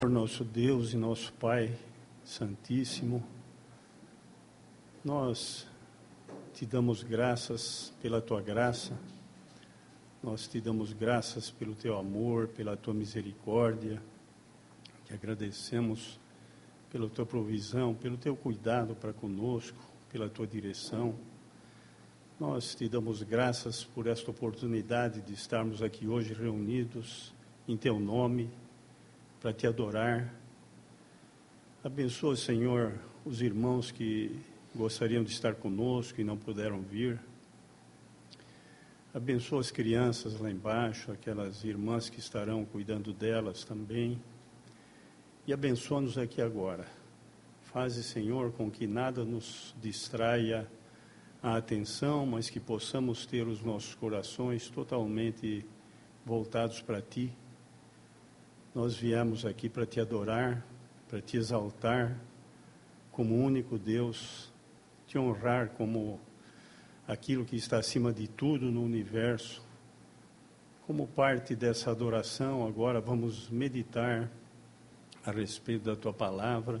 Nosso Deus e nosso Pai Santíssimo, nós te damos graças pela tua graça, nós te damos graças pelo teu amor, pela tua misericórdia, te agradecemos pela tua provisão, pelo teu cuidado para conosco, pela tua direção. Nós te damos graças por esta oportunidade de estarmos aqui hoje reunidos em teu nome, para te adorar. Abençoa, Senhor, os irmãos que gostariam de estar conosco e não puderam vir. Abençoa as crianças lá embaixo, aquelas irmãs que estarão cuidando delas também. E abençoa-nos aqui agora. Faze, Senhor, com que nada nos distraia a atenção, mas que possamos ter os nossos corações totalmente voltados para Ti. Nós viemos aqui para te adorar, para te exaltar como único Deus, te honrar como aquilo que está acima de tudo no universo. Como parte dessa adoração, agora vamos meditar a respeito da tua palavra.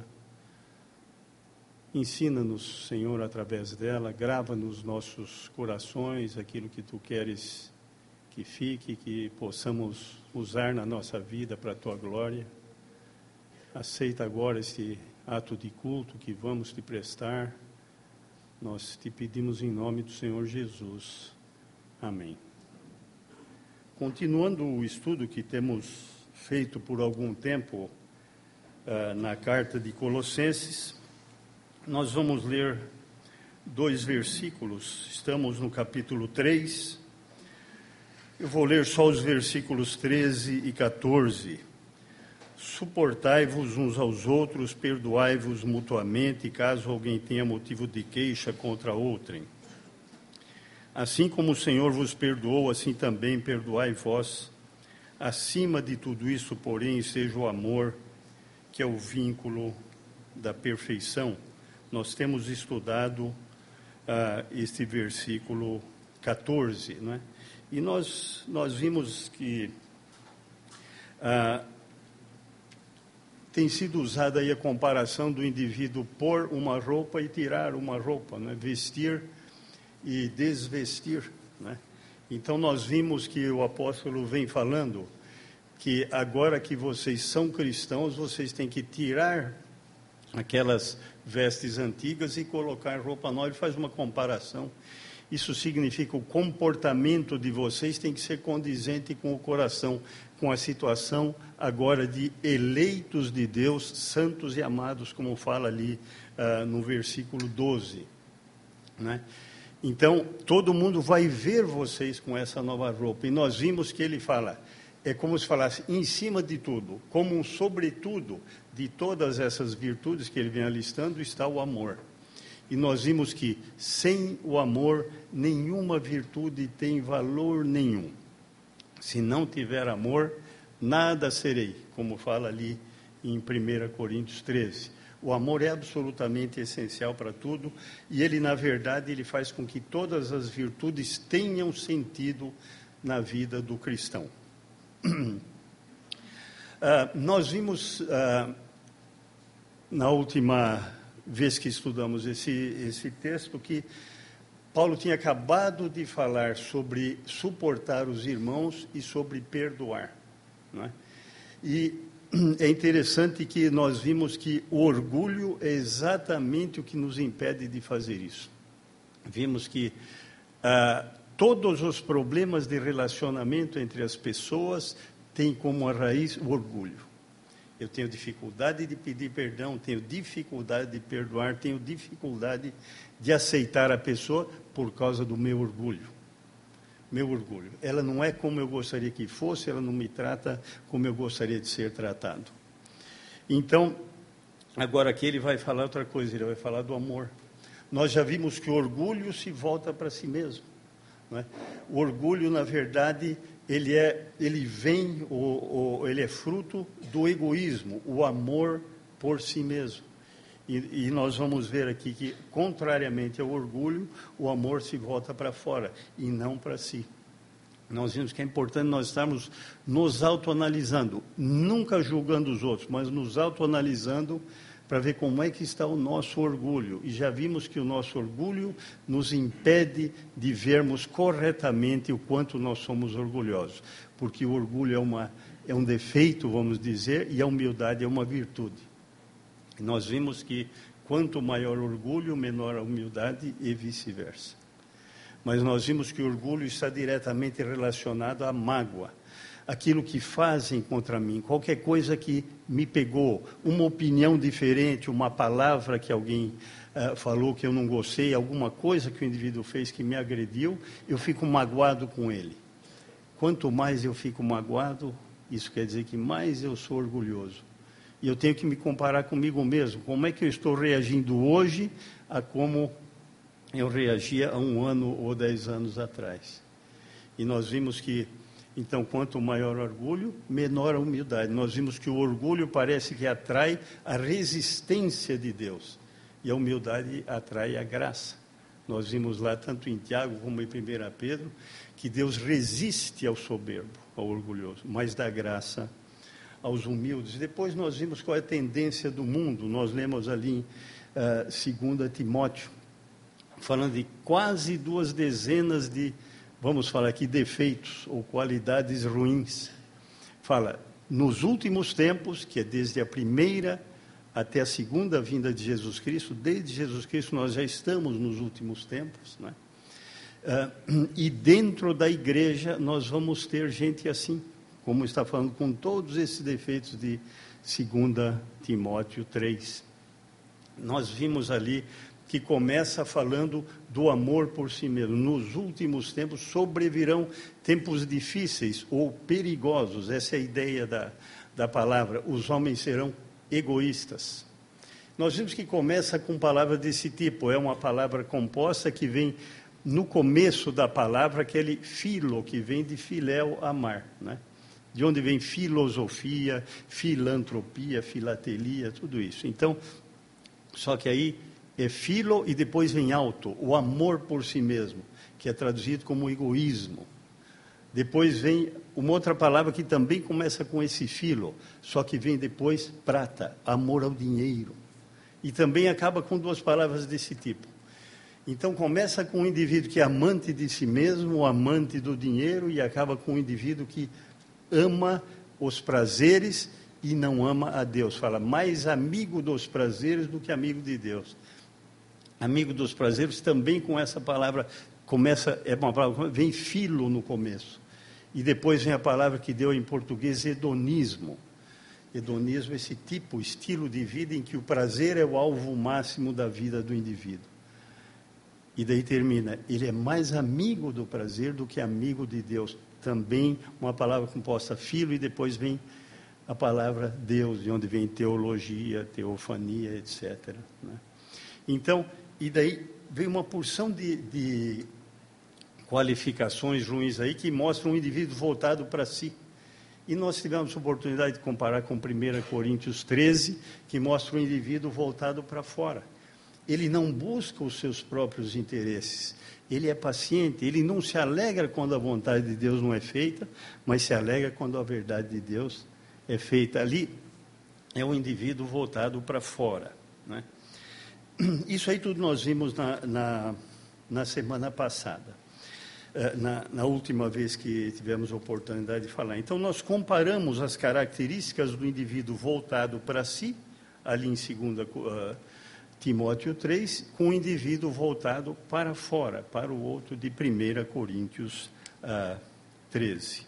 Ensina-nos, Senhor, através dela, grava nos nossos corações aquilo que tu queres que fique, que possamos usar na nossa vida para a tua glória. Aceita agora este ato de culto que vamos te prestar. Nós te pedimos em nome do Senhor Jesus. Amém. Continuando o estudo que temos feito por algum tempo na carta de Colossenses, nós vamos ler 2 versículos. Estamos no capítulo 3. Eu vou ler só os versículos 13 e 14. Suportai-vos uns aos outros, perdoai-vos mutuamente, caso alguém tenha motivo de queixa contra outrem. Assim como o Senhor vos perdoou, assim também perdoai vós. Acima de tudo isso, porém, esteja o amor, que é o vínculo da perfeição. Nós temos estudado este versículo 14, não é? E nós vimos que tem sido usada aí a comparação do indivíduo pôr uma roupa e tirar uma roupa, né? Vestir e desvestir, né? Então nós vimos que o apóstolo vem falando que agora que vocês são cristãos, vocês têm que tirar aquelas vestes antigas e colocar roupa nova. Ele faz uma comparação. Isso significa o comportamento de vocês tem que ser condizente com o coração, com a situação agora de eleitos de Deus, santos e amados, como fala ali no versículo 12. Né? Então, todo mundo vai ver vocês com essa nova roupa. E nós vimos que ele fala, é como se falasse, em cima de tudo, como um sobretudo de todas essas virtudes que ele vem alistando, está o amor. E nós vimos que sem o amor, nenhuma virtude tem valor nenhum. Se não tiver amor, nada serei, como fala ali em 1 Coríntios 13. O amor é absolutamente essencial para tudo, e ele, na verdade, ele faz com que todas as virtudes tenham sentido na vida do cristão. Nós vimos na última vez que estudamos esse texto, que Paulo tinha acabado de falar sobre suportar os irmãos e sobre perdoar, não é? E é interessante que nós vimos que o orgulho é exatamente o que nos impede de fazer isso. Vimos que todos os problemas de relacionamento entre as pessoas têm como a raiz o orgulho. Eu tenho dificuldade de pedir perdão, tenho dificuldade de perdoar, tenho dificuldade de aceitar a pessoa por causa do meu orgulho. Meu orgulho. Ela não é como eu gostaria que fosse, ela não me trata como eu gostaria de ser tratado. Então, agora aqui ele vai falar outra coisa, ele vai falar do amor. Nós já vimos que o orgulho se volta para si mesmo, não é? O orgulho, na verdade, ele é fruto do egoísmo, o amor por si mesmo. E nós vamos ver aqui que, contrariamente ao orgulho, o amor se volta para fora e não para si. nós vimos que é importante nós estarmos nos autoanalisando, nunca julgando os outros, mas nos autoanalisando para ver como é que está o nosso orgulho. E já vimos que o nosso orgulho nos impede de vermos corretamente o quanto nós somos orgulhosos, porque o orgulho é um defeito, vamos dizer, e a humildade é uma virtude. E nós vimos que quanto maior o orgulho, menor a humildade e vice-versa. Mas nós vimos que o orgulho está diretamente relacionado à mágoa. Aquilo que fazem contra mim, qualquer coisa que me pegou, uma opinião diferente, uma palavra que alguém falou que eu não gostei, alguma coisa que o indivíduo fez que me agrediu, eu fico magoado com ele. Quanto mais eu fico magoado, isso quer dizer que mais eu sou orgulhoso. E eu tenho que me comparar comigo mesmo. Como é que eu estou reagindo hoje a como eu reagia há 1 ano ou 10 anos atrás? E nós vimos que, então, quanto maior o orgulho, menor a humildade. Nós vimos que o orgulho parece que atrai a resistência de Deus. E a humildade atrai a graça. Nós vimos lá, tanto em Tiago como em 1 Pedro, que Deus resiste ao soberbo, ao orgulhoso, mas dá graça aos humildes. Depois nós vimos qual é a tendência do mundo. Nós lemos ali em 2 Timóteo, falando de quase 2 dezenas de, vamos falar aqui, defeitos ou qualidades ruins. Fala, nos últimos tempos, que é desde a primeira até a segunda vinda de Jesus Cristo, desde Jesus Cristo nós já estamos nos últimos tempos, né? E dentro da igreja nós vamos ter gente assim, como está falando, com todos esses defeitos de 2 Timóteo 3. Nós vimos ali que começa falando do amor por si mesmo. Nos últimos tempos sobrevirão tempos difíceis ou perigosos, essa é a ideia da palavra. Os homens serão egoístas. Nós vimos que começa com palavras desse tipo, é uma palavra composta que vem no começo da palavra, aquele filo, que vem de filéu, amar, né? De onde vem filosofia, filantropia, filatelia, tudo isso. Então, só que aí é filo e depois vem auto, o amor por si mesmo, que é traduzido como egoísmo. Depois vem uma outra palavra que também começa com esse filo, só que vem depois prata, amor ao dinheiro. E também acaba com 2 palavras desse tipo. Então começa com um indivíduo que é amante de si mesmo, amante do dinheiro, e acaba com um indivíduo que ama os prazeres e não ama a Deus. Fala, mais amigo dos prazeres do que amigo de Deus. Amigo dos prazeres também com essa palavra, é uma palavra, vem filo no começo. E depois vem a palavra que deu em português, hedonismo. Hedonismo é esse tipo, estilo de vida em que o prazer é o alvo máximo da vida do indivíduo. E daí termina, ele é mais amigo do prazer do que amigo de Deus. Também uma palavra composta filo, e depois vem a palavra Deus, de onde vem teologia, teofania, etc., né? Então, e daí vem uma porção de qualificações ruins aí que mostram um indivíduo voltado para si. E nós tivemos a oportunidade de comparar com 1 Coríntios 13, que mostra um indivíduo voltado para fora. Ele não busca os seus próprios interesses, ele é paciente, ele não se alegra quando a vontade de Deus não é feita, mas se alegra quando a verdade de Deus é feita. Ali é um indivíduo voltado para fora, né? Isso aí tudo nós vimos na semana passada, na última vez que tivemos a oportunidade de falar. Então nós comparamos as características do indivíduo voltado para si, ali em 2 Timóteo 3, com o indivíduo voltado para fora, para o outro, de 1 Coríntios 13.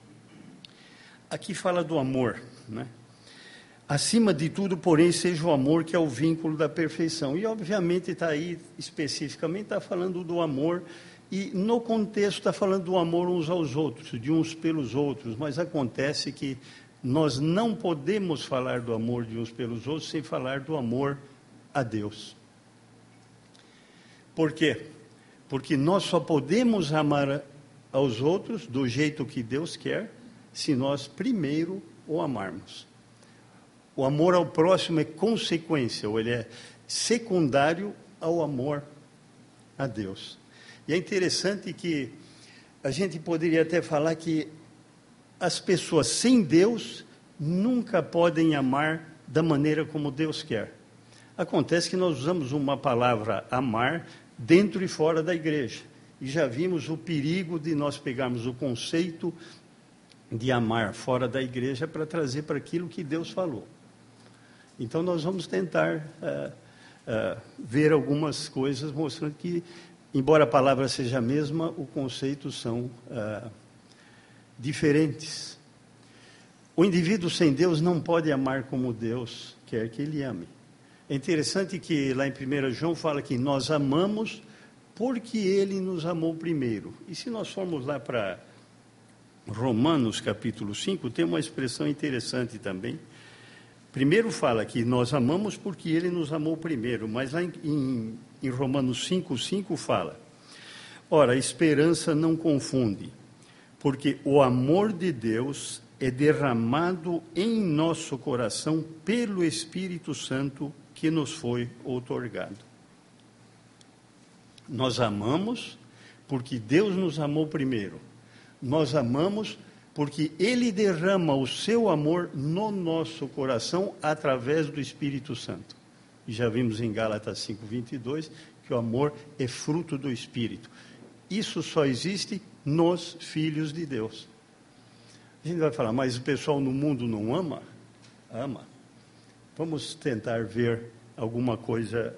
Aqui fala do amor, né? Acima de tudo, porém, seja o amor, que é o vínculo da perfeição. E, obviamente, está aí, especificamente, está falando do amor, e no contexto está falando do amor uns aos outros, de uns pelos outros, mas acontece que nós não podemos falar do amor de uns pelos outros sem falar do amor a Deus. Por quê? Porque nós só podemos amar aos outros do jeito que Deus quer, se nós primeiro o amarmos. O amor ao próximo é consequência, ou ele é secundário ao amor a Deus. E é interessante que a gente poderia até falar que as pessoas sem Deus nunca podem amar da maneira como Deus quer. Acontece que nós usamos uma palavra amar dentro e fora da igreja. E já vimos o perigo de nós pegarmos o conceito de amar fora da igreja para trazer para aquilo que Deus falou. Então nós vamos tentar ver algumas coisas mostrando que, embora a palavra seja a mesma, os conceitos são diferentes. O indivíduo sem Deus não pode amar como Deus quer que ele ame. É interessante que lá em 1 João fala que nós amamos porque ele nos amou primeiro. E se nós formos lá para Romanos capítulo 5, tem uma expressão interessante também. Primeiro fala que nós amamos porque ele nos amou primeiro, mas lá em Romanos 5:5 fala: ora, a esperança não confunde, porque o amor de Deus é derramado em nosso coração pelo Espírito Santo que nos foi outorgado. Nós amamos porque Deus nos amou primeiro. Nós amamos porque Ele derrama o seu amor no nosso coração através do Espírito Santo. E já vimos em Gálatas 5:22 que o amor é fruto do Espírito. Isso só existe nos filhos de Deus. A gente vai falar, mas o pessoal no mundo não ama? Ama. Vamos tentar ver alguma coisa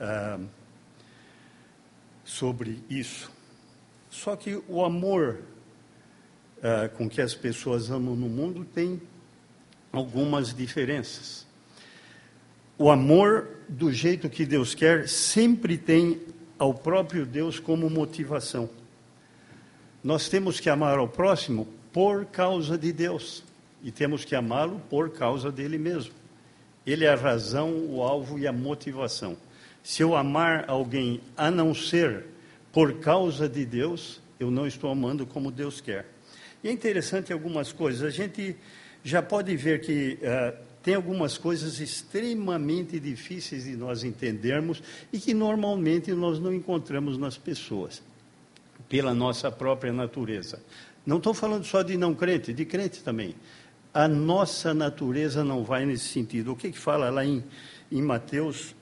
sobre isso. Só que o amor com que as pessoas amam no mundo tem algumas diferenças. O amor, do jeito que Deus quer, sempre tem ao próprio Deus como motivação. Nós temos que amar ao próximo por causa de Deus, e temos que amá-lo por causa dele mesmo. Ele é a razão, o alvo e a motivação. Se eu amar alguém a não ser por causa de Deus, eu não estou amando como Deus quer. E é interessante algumas coisas. A gente já pode ver que tem algumas coisas extremamente difíceis de nós entendermos e que normalmente nós não encontramos nas pessoas, pela nossa própria natureza. Não estou falando só de não crente, de crente também. A nossa natureza não vai nesse sentido. O que fala lá em Mateus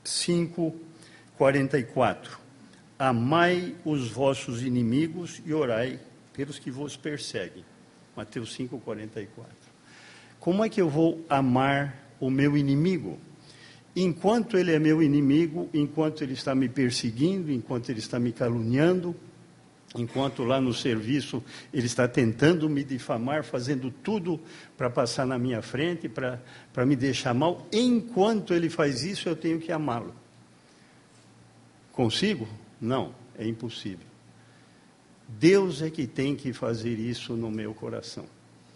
5:44? Amai os vossos inimigos e orai pelos que vos perseguem. Mateus 5:44. Como é que eu vou amar o meu inimigo? Enquanto ele é meu inimigo, enquanto ele está me perseguindo, enquanto ele está me caluniando, enquanto lá no serviço ele está tentando me difamar, fazendo tudo para passar na minha frente, para me deixar mal, enquanto ele faz isso, eu tenho que amá-lo. Consigo? Não, é impossível. Deus é que tem que fazer isso no meu coração.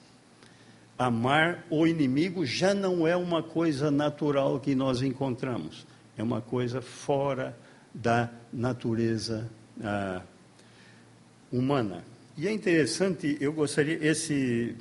Amar o inimigo já não é uma coisa natural que nós encontramos, é uma coisa fora da natureza humana. E é interessante, eu gostaria, esse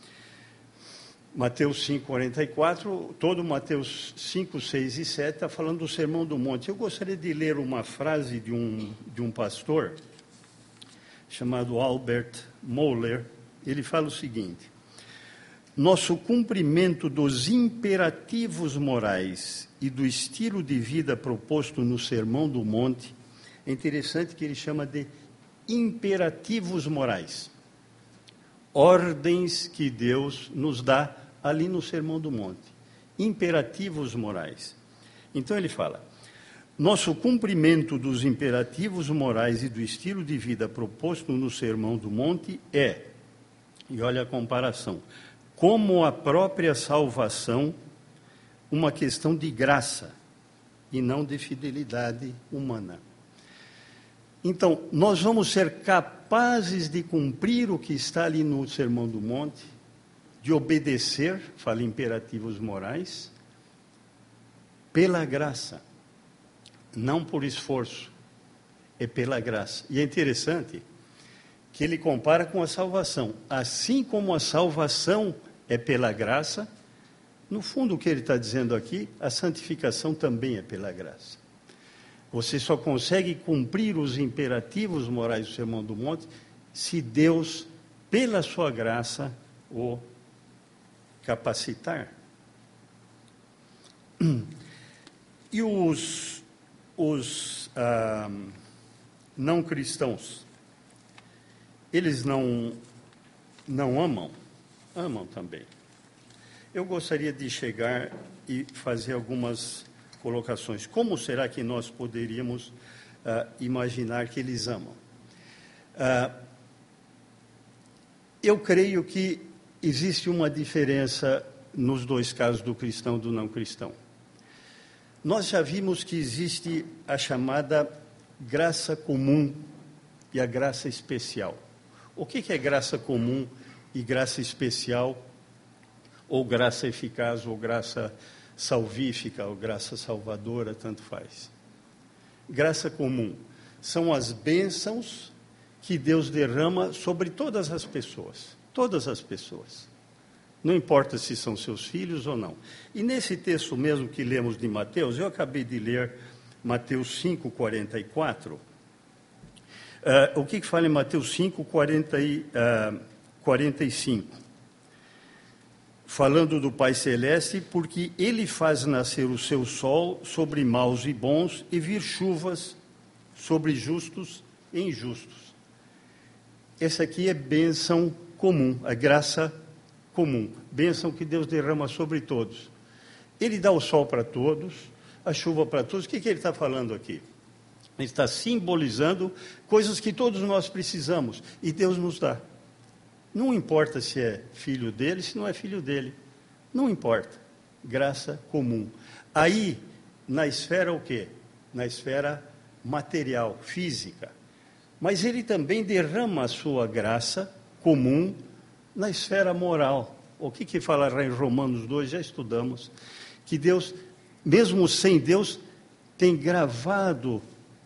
Mateus 5:44, todo Mateus 5, 6 e 7 está falando do Sermão do Monte. Eu gostaria de ler uma frase de um pastor chamado Albert Mohler. Ele fala o seguinte: nosso cumprimento dos imperativos morais e do estilo de vida proposto no Sermão do Monte, é interessante que ele chama de imperativos morais, ordens que Deus nos dá ali no Sermão do Monte, imperativos morais. Então ele fala: nosso cumprimento dos imperativos morais e do estilo de vida proposto no Sermão do Monte é, e olha a comparação, como a própria salvação, uma questão de graça e não de fidelidade humana. Então, nós vamos ser capazes de cumprir o que está ali no Sermão do Monte, de obedecer, fala imperativos morais, pela graça, não por esforço, é pela graça. E é interessante que ele compara com a salvação. Assim como a salvação é pela graça, no fundo o que ele está dizendo aqui, a santificação também é pela graça. Você só consegue cumprir os imperativos morais do Sermão do Monte se Deus, pela sua graça, o capacitar. E os não cristãos, eles não amam? Amam também. Eu gostaria de chegar e fazer algumas colocações. Como será que nós poderíamos imaginar que eles amam? Eu creio que existe uma diferença nos dois casos, do cristão e do não cristão. Nós já vimos que existe a chamada graça comum e a graça especial. O que é graça comum e graça especial, ou graça eficaz, ou graça salvífica, ou graça salvadora, tanto faz? Graça comum são as bênçãos que Deus derrama sobre todas as pessoas. Todas as pessoas. Não importa se são seus filhos ou não. E nesse texto mesmo que lemos de Mateus, eu acabei de ler Mateus 5, 44. O que fala em Mateus 5, 45? Falando do Pai Celeste, porque Ele faz nascer o seu sol sobre maus e bons e vir chuvas sobre justos e injustos. Essa aqui é bênção comum, a graça comum, bênção que Deus derrama sobre todos. Ele dá o sol para todos, a chuva para todos. O que ele está falando aqui? Ele está simbolizando coisas que todos nós precisamos e Deus nos dá. Não importa se é filho dele, se não é filho dele. Não importa. Graça comum. Aí, na esfera o quê? Na esfera material, física. Mas ele também derrama a sua graça comum na esfera moral. O que fala em Romanos 2, já estudamos, que Deus, mesmo sem Deus, tem gravada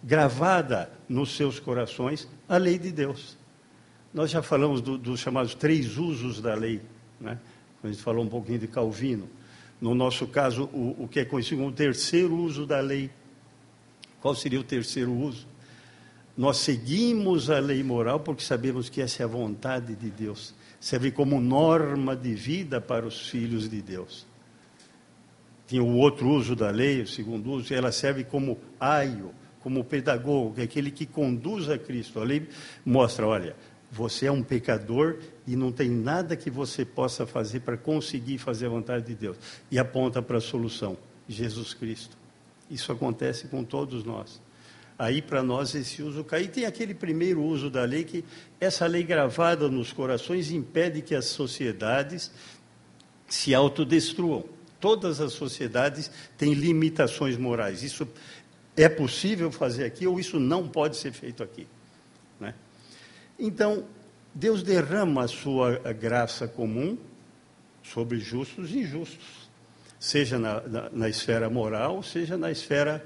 nos seus corações a lei de Deus. Nós já falamos dos chamados 3 usos da lei, né? A gente falou um pouquinho de Calvino. No nosso caso, o que é conhecido como o 3º uso da lei. Qual seria o 3º uso? Nós seguimos a lei moral porque sabemos que essa é a vontade de Deus. Serve como norma de vida para os filhos de Deus. Tinha o outro uso da lei, o 2º uso, e ela serve como aio, como pedagogo, que é aquele que conduz a Cristo. A lei mostra, olha, você é um pecador e não tem nada que você possa fazer para conseguir fazer a vontade de Deus. E aponta para a solução, Jesus Cristo. Isso acontece com todos nós. Aí, para nós, esse uso cai. E tem aquele primeiro uso da lei, que essa lei gravada nos corações impede que as sociedades se autodestruam. Todas as sociedades têm limitações morais. Isso é possível fazer aqui, ou isso não pode ser feito aqui, né? Então, Deus derrama a sua graça comum sobre justos e injustos, seja na esfera moral, seja na esfera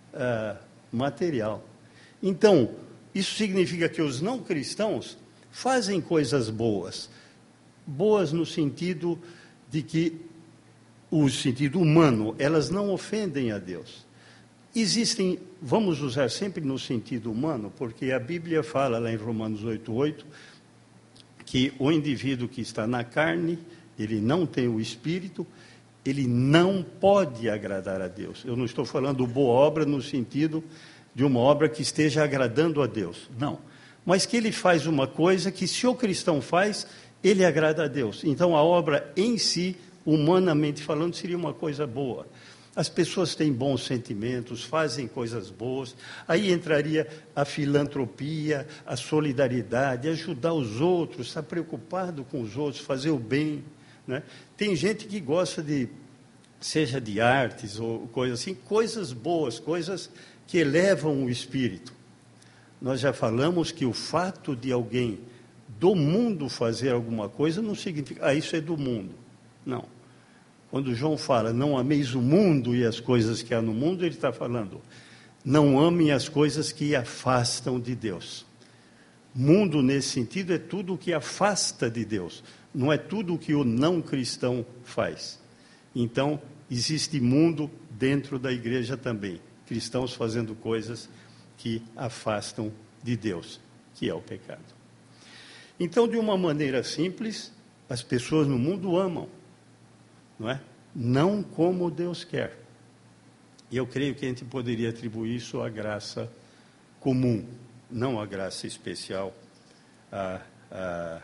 material. Então, isso significa que os não cristãos fazem coisas boas. Boas no sentido de que, o sentido humano, elas não ofendem a Deus. Existem, vamos usar sempre no sentido humano, porque a Bíblia fala lá em Romanos 8:8, que o indivíduo que está na carne, ele não tem o Espírito, ele não pode agradar a Deus. Eu não estou falando boa obra no sentido de uma obra que esteja agradando a Deus, não. Mas que ele faz uma coisa que, se o cristão faz, ele agrada a Deus. Então, a obra em si, humanamente falando, seria uma coisa boa. As pessoas têm bons sentimentos, fazem coisas boas. Aí entraria a filantropia, a solidariedade, ajudar os outros, estar preocupado com os outros, fazer o bem, né? Tem gente que gosta de, seja de artes ou coisas assim, coisas boas, coisas que elevam o espírito. Nós já falamos que o fato de alguém do mundo fazer alguma coisa não significa, isso é do mundo. Não. Quando João fala, não ameis o mundo e as coisas que há no mundo, ele está falando, não amem as coisas que afastam de Deus. Mundo, nesse sentido, é tudo o que afasta de Deus. Não é tudo o que o não cristão faz. Então, existe mundo dentro da igreja também. Cristãos fazendo coisas que afastam de Deus, que é o pecado. Então, de uma maneira simples, as pessoas no mundo amam, não é? Não como Deus quer. E eu creio que a gente poderia atribuir isso à graça comum, não à graça especial, à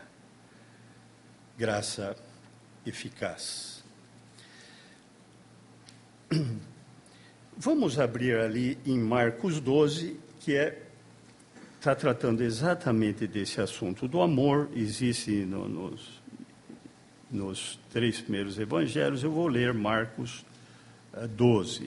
graça eficaz. Vamos abrir ali em Marcos 12, que está tratando exatamente desse assunto do amor. Existe nos 3 primeiros evangelhos. Eu vou ler Marcos 12.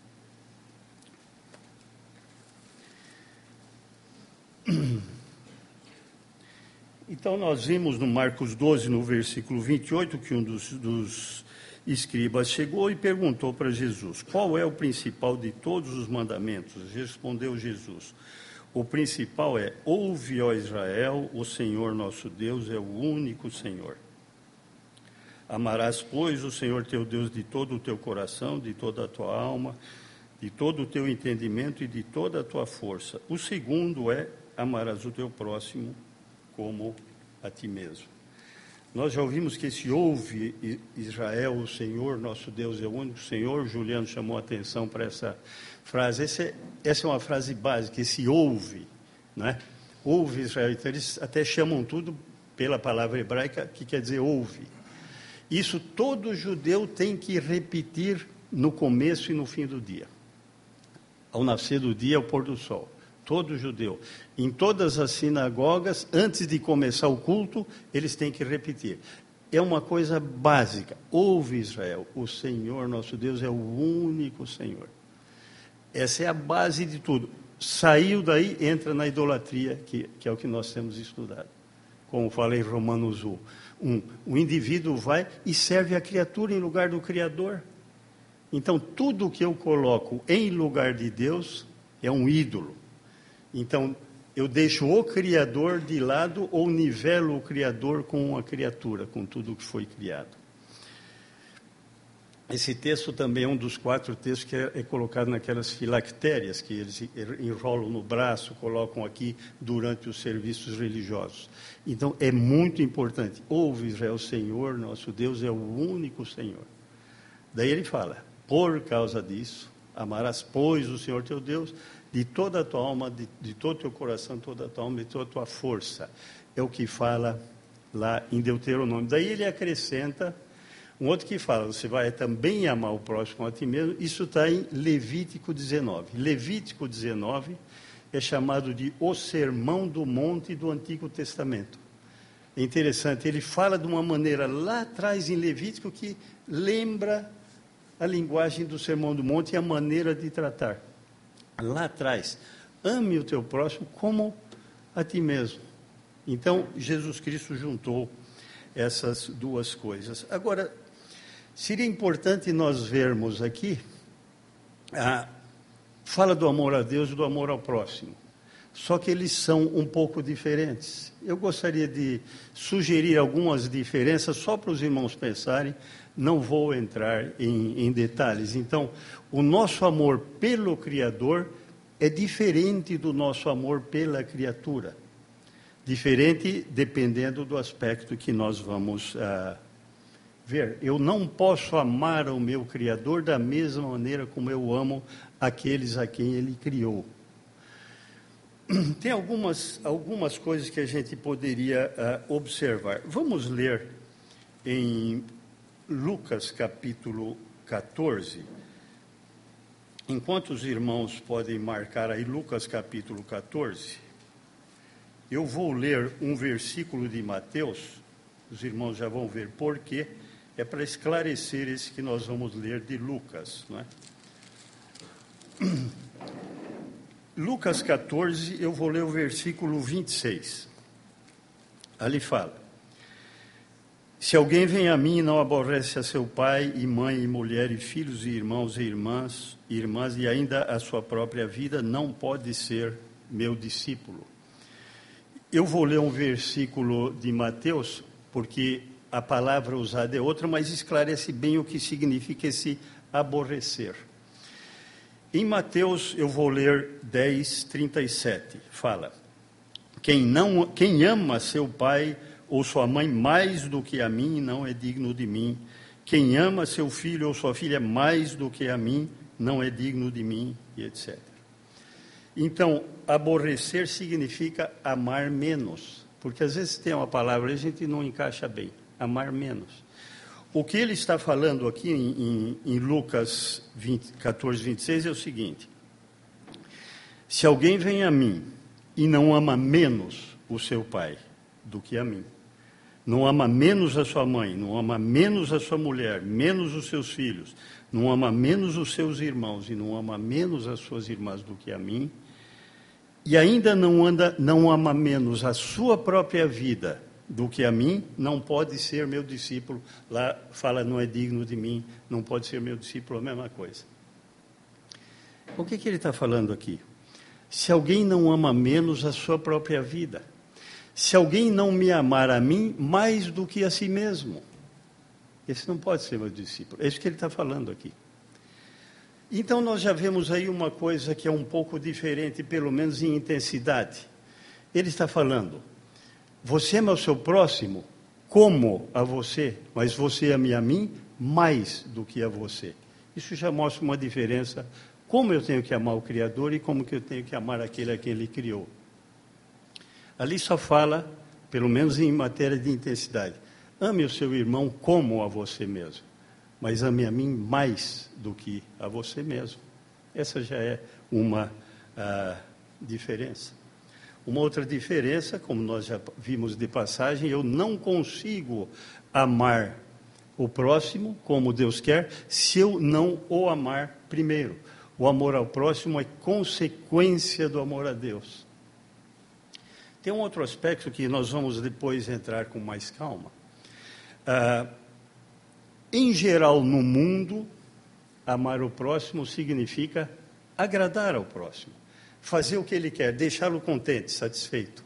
Então, nós vimos no Marcos 12, no versículo 28, que um dos escribas chegou e perguntou para Jesus: qual é o principal de todos os mandamentos? Respondeu Jesus: o principal é: ouve, ó Israel, o Senhor nosso Deus é o único Senhor. Amarás, pois, o Senhor teu Deus de todo o teu coração, de toda a tua alma, de todo o teu entendimento e de toda a tua força. O segundo é: amarás o teu próximo como a ti mesmo. Nós já ouvimos que esse ouve, Israel, o Senhor, nosso Deus é o único Senhor. Juliano chamou a atenção para essa frase. Essa é uma frase básica, esse ouve, né? Ouve, Israel. Então, eles até chamam tudo pela palavra hebraica, que quer dizer ouve. Isso todo judeu tem que repetir no começo e no fim do dia. Ao nascer do dia, ao pôr do sol. Todo judeu. Em todas as sinagogas, antes de começar o culto, eles têm que repetir. É uma coisa básica. Ouve, Israel, o Senhor nosso Deus é o único Senhor. Essa é a base de tudo. Saiu daí, entra na idolatria, que é o que nós temos estudado. Como fala em Romanos 1. O indivíduo vai e serve a criatura em lugar do Criador. Então, tudo que eu coloco em lugar de Deus é um ídolo. Então, eu deixo o Criador de lado ou nivelo o Criador com a criatura, com tudo o que foi criado. Esse texto também é um dos 4 textos que é colocado naquelas filactérias que eles enrolam no braço, colocam aqui durante os serviços religiosos. Então, é muito importante. Ouve, Israel, o Senhor, nosso Deus, é o único Senhor. Daí ele fala: por causa disso, amarás, pois, o Senhor teu Deus de toda a tua alma, de todo o teu coração, toda a tua alma, de toda a tua força. É o que fala lá em Deuteronômio. Daí ele acrescenta um outro que fala: você vai também amar o próximo a ti mesmo. Isso está em Levítico 19. Levítico 19 é chamado de o Sermão do Monte do Antigo Testamento. É interessante, ele fala de uma maneira lá atrás em Levítico que lembra a linguagem do Sermão do Monte e a maneira de tratar. Lá atrás, ame o teu próximo como a ti mesmo. Então, Jesus Cristo juntou essas duas coisas. Agora, seria importante nós vermos aqui, fala do amor a Deus e do amor ao próximo. Só que eles são um pouco diferentes. Eu gostaria de sugerir algumas diferenças só para os irmãos pensarem. Não vou entrar em detalhes. Então, o nosso amor pelo Criador é diferente do nosso amor pela criatura. Diferente dependendo do aspecto que nós vamos ver. Eu não posso amar o meu Criador da mesma maneira como eu amo aqueles a quem Ele criou. Tem algumas coisas que a gente poderia observar. Vamos ler em Lucas capítulo 14. Enquanto os irmãos podem marcar aí Lucas capítulo 14, eu vou ler um versículo de Mateus. Os irmãos já vão ver por quê. É para esclarecer esse que nós vamos ler de Lucas, não é? Lucas 14, eu vou ler o versículo 26. Ali fala: se alguém vem a mim e não aborrece a seu pai e mãe e mulher e filhos e irmãos e irmãs e ainda a sua própria vida, não pode ser meu discípulo. Eu vou ler um versículo de Mateus, porque a palavra usada é outra, mas esclarece bem o que significa esse aborrecer. Em Mateus, eu vou ler 10:37, fala: Quem ama seu pai ou sua mãe mais do que a mim não é digno de mim. Quem ama seu filho ou sua filha mais do que a mim não é digno de mim, e etc. Então, aborrecer significa amar menos, porque às vezes tem uma palavra e a gente não encaixa bem, amar menos. O que ele está falando aqui em Lucas 14, 26 é o seguinte: se alguém vem a mim e não ama menos o seu pai do que a mim, não ama menos a sua mãe, não ama menos a sua mulher, menos os seus filhos, não ama menos os seus irmãos e não ama menos as suas irmãs do que a mim, e ainda não ama menos a sua própria vida do que a mim, não pode ser meu discípulo. Lá fala, não é digno de mim, não pode ser meu discípulo, a mesma coisa. O que ele está falando aqui? Se alguém não ama menos a sua própria vida, se alguém não me amar a mim mais do que a si mesmo, esse não pode ser meu discípulo. É isso que ele está falando aqui. Então nós já vemos aí uma coisa que é um pouco diferente, pelo menos em intensidade. Ele está falando, você ama o seu próximo como a você, mas você ame a mim mais do que a você. Isso já mostra uma diferença, como eu tenho que amar o Criador e como que eu tenho que amar aquele a quem Ele criou. Ali só fala, pelo menos em matéria de intensidade, ame o seu irmão como a você mesmo, mas ame a mim mais do que a você mesmo. Essa já é uma diferença. Uma outra diferença, como nós já vimos de passagem, eu não consigo amar o próximo como Deus quer, se eu não o amar primeiro. O amor ao próximo é consequência do amor a Deus. Tem um outro aspecto que nós vamos depois entrar com mais calma. Em geral, no mundo, amar o próximo significa agradar ao próximo, fazer o que ele quer, deixá-lo contente, satisfeito.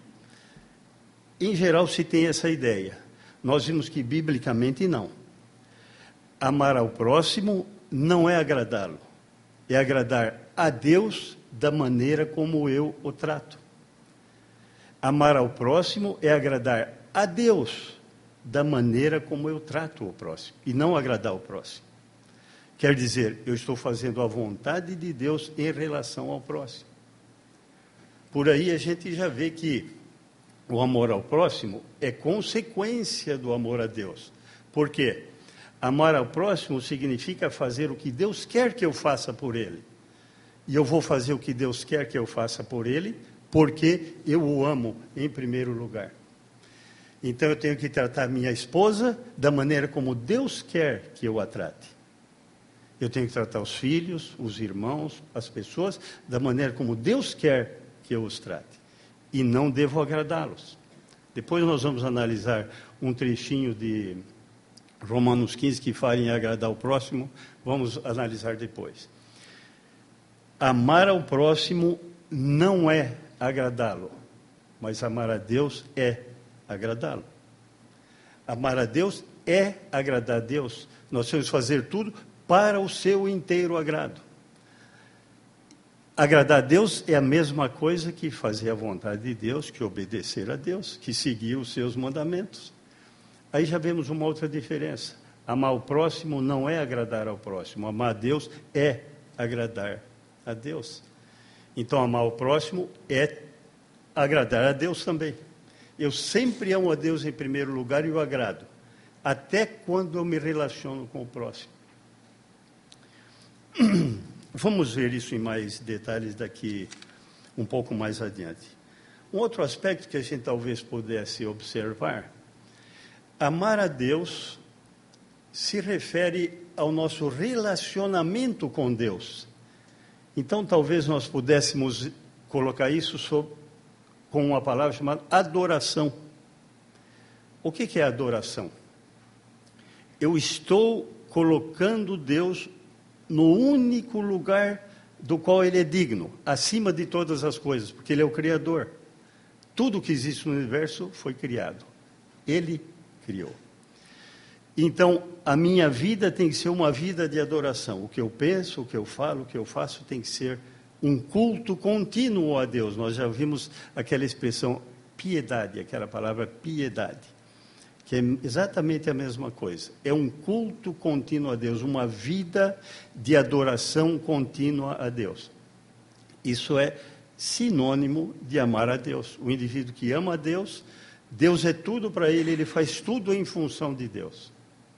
Em geral, se tem essa ideia. Nós vimos que, biblicamente, não. Amar ao próximo não é agradá-lo, é agradar a Deus da maneira como eu o trato. Amar ao próximo é agradar a Deus da maneira como eu trato o próximo, e não agradar o próximo. Quer dizer, eu estou fazendo a vontade de Deus em relação ao próximo. Por aí a gente já vê que o amor ao próximo é consequência do amor a Deus. Por quê? Amar ao próximo significa fazer o que Deus quer que eu faça por ele. E eu vou fazer o que Deus quer que eu faça por ele, porque eu o amo em primeiro lugar. Então eu tenho que tratar minha esposa da maneira como Deus quer que eu a trate. Eu tenho que tratar os filhos, os irmãos, as pessoas, da maneira como Deus quer que eu os trate. E não devo agradá-los. Depois nós vamos analisar um trechinho de Romanos 15 que fala em agradar o próximo. Vamos analisar depois. Amar ao próximo não é agradá-lo, mas amar a Deus é agradá-lo. Amar a Deus é agradar a Deus. Nós temos que fazer tudo para o seu inteiro agrado. Agradar a Deus é a mesma coisa que fazer a vontade de Deus, que obedecer a Deus, que seguir os seus mandamentos. Aí já vemos uma outra diferença. Amar o próximo não é agradar ao próximo. Amar a Deus é agradar a Deus. Então, amar o próximo é agradar a Deus também. Eu sempre amo a Deus em primeiro lugar e o agrado, até quando eu me relaciono com o próximo. Vamos ver isso em mais detalhes daqui um pouco mais adiante. Um outro aspecto que a gente talvez pudesse observar, amar a Deus se refere ao nosso relacionamento com Deus. Então, talvez nós pudéssemos colocar isso com uma palavra chamada adoração. O que é adoração? Eu estou colocando Deus no único lugar do qual Ele é digno, acima de todas as coisas, porque Ele é o Criador. Tudo que existe no universo foi criado. Ele criou. Então, a minha vida tem que ser uma vida de adoração. O que eu penso, o que eu falo, o que eu faço tem que ser um culto contínuo a Deus. Nós já vimos aquela expressão piedade, aquela palavra piedade, que é exatamente a mesma coisa. É um culto contínuo a Deus, uma vida de adoração contínua a Deus. Isso é sinônimo de amar a Deus. O indivíduo que ama a Deus, Deus é tudo para ele, ele faz tudo em função de Deus.